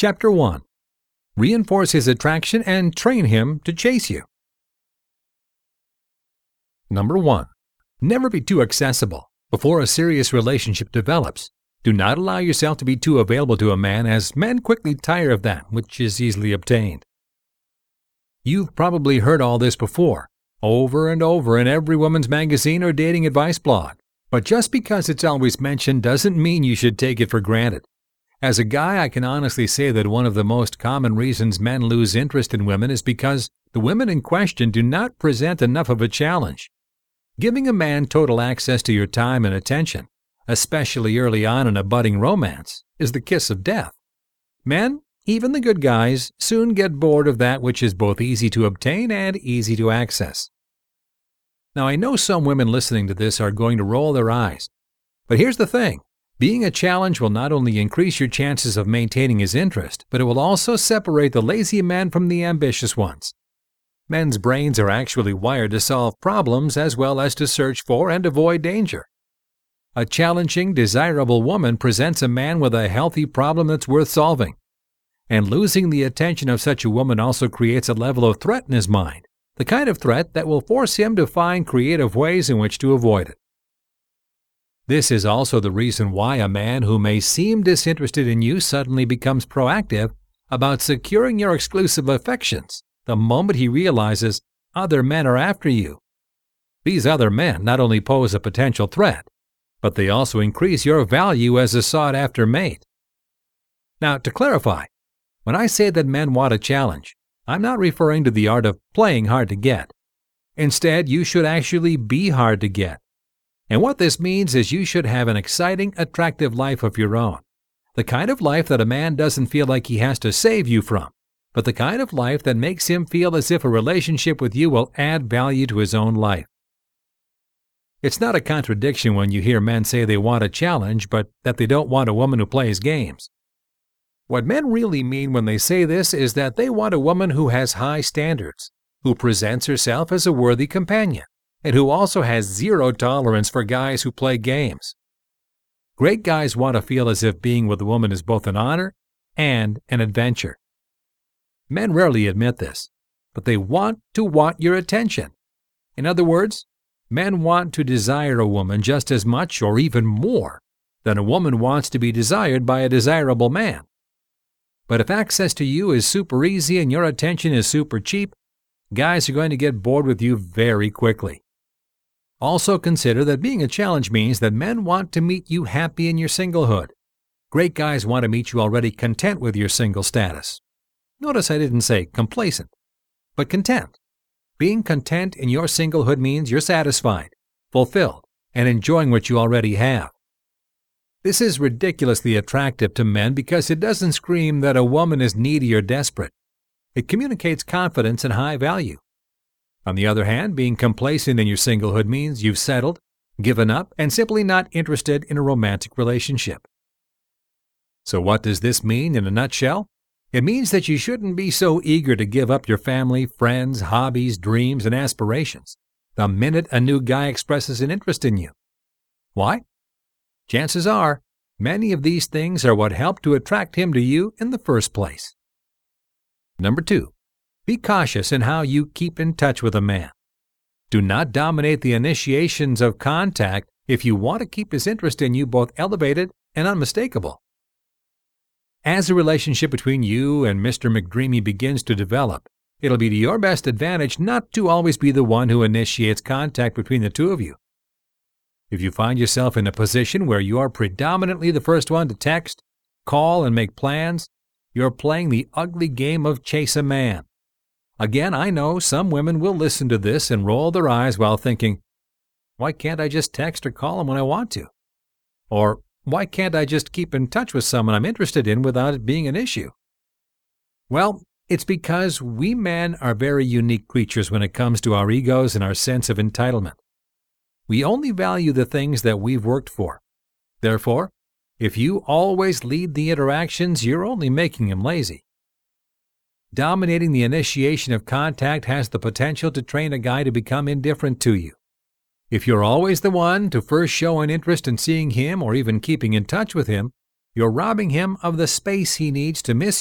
Chapter 1. Reinforce his attraction and train him to chase you. Number 1. Never be too accessible. Before a serious relationship develops, do not allow yourself to be too available to a man, as men quickly tire of that which is easily obtained. You've probably heard all this before, over and over in every woman's magazine or dating advice blog. But just because it's always mentioned doesn't mean you should take it for granted. As a guy, I can honestly say that one of the most common reasons men lose interest in women is because the women in question do not present enough of a challenge. Giving a man total access to your time and attention, especially early on in a budding romance, is the kiss of death. Men, even the good guys, soon get bored of that which is both easy to obtain and easy to access. Now, I know some women listening to this are going to roll their eyes, but here's the thing. Being a challenge will not only increase your chances of maintaining his interest, but it will also separate the lazy men from the ambitious ones. Men's brains are actually wired to solve problems as well as to search for and avoid danger. A challenging, desirable woman presents a man with a healthy problem that's worth solving. And losing the attention of such a woman also creates a level of threat in his mind, the kind of threat that will force him to find creative ways in which to avoid it. This is also the reason why a man who may seem disinterested in you suddenly becomes proactive about securing your exclusive affections the moment he realizes other men are after you. These other men not only pose a potential threat, but they also increase your value as a sought-after mate. Now, to clarify, when I say that men want a challenge, I'm not referring to the art of playing hard to get. Instead, you should actually be hard to get. And what this means is you should have an exciting, attractive life of your own. The kind of life that a man doesn't feel like he has to save you from, but the kind of life that makes him feel as if a relationship with you will add value to his own life. It's not a contradiction when you hear men say they want a challenge, but that they don't want a woman who plays games. What men really mean when they say this is that they want a woman who has high standards, who presents herself as a worthy companion, and who also has zero tolerance for guys who play games. Great guys want to feel as if being with a woman is both an honor and an adventure. Men rarely admit this, but they want your attention. In other words, men want to desire a woman just as much or even more than a woman wants to be desired by a desirable man. But if access to you is super easy and your attention is super cheap, guys are going to get bored with you very quickly. Also consider that being a challenge means that men want to meet you happy in your singlehood. Great guys want to meet you already content with your single status. Notice I didn't say complacent, but content. Being content in your singlehood means you're satisfied, fulfilled, and enjoying what you already have. This is ridiculously attractive to men because it doesn't scream that a woman is needy or desperate. It communicates confidence and high value. On the other hand, being complacent in your singlehood means you've settled, given up, and simply not interested in a romantic relationship. So what does this mean in a nutshell? It means that you shouldn't be so eager to give up your family, friends, hobbies, dreams, and aspirations the minute a new guy expresses an interest in you. Why? Chances are, many of these things are what helped to attract him to you in the first place. Number 2. Be cautious in how you keep in touch with a man. Do not dominate the initiations of contact if you want to keep his interest in you both elevated and unmistakable. As a relationship between you and Mr. McDreamy begins to develop, it'll be to your best advantage not to always be the one who initiates contact between the two of you. If you find yourself in a position where you are predominantly the first one to text, call, and make plans, you're playing the ugly game of chase a man. Again, I know some women will listen to this and roll their eyes while thinking, why can't I just text or call him when I want to? Or, why can't I just keep in touch with someone I'm interested in without it being an issue? Well, it's because we men are very unique creatures when it comes to our egos and our sense of entitlement. We only value the things that we've worked for. Therefore, if you always lead the interactions, you're only making him lazy. Dominating the initiation of contact has the potential to train a guy to become indifferent to you. If you're always the one to first show an interest in seeing him or even keeping in touch with him, you're robbing him of the space he needs to miss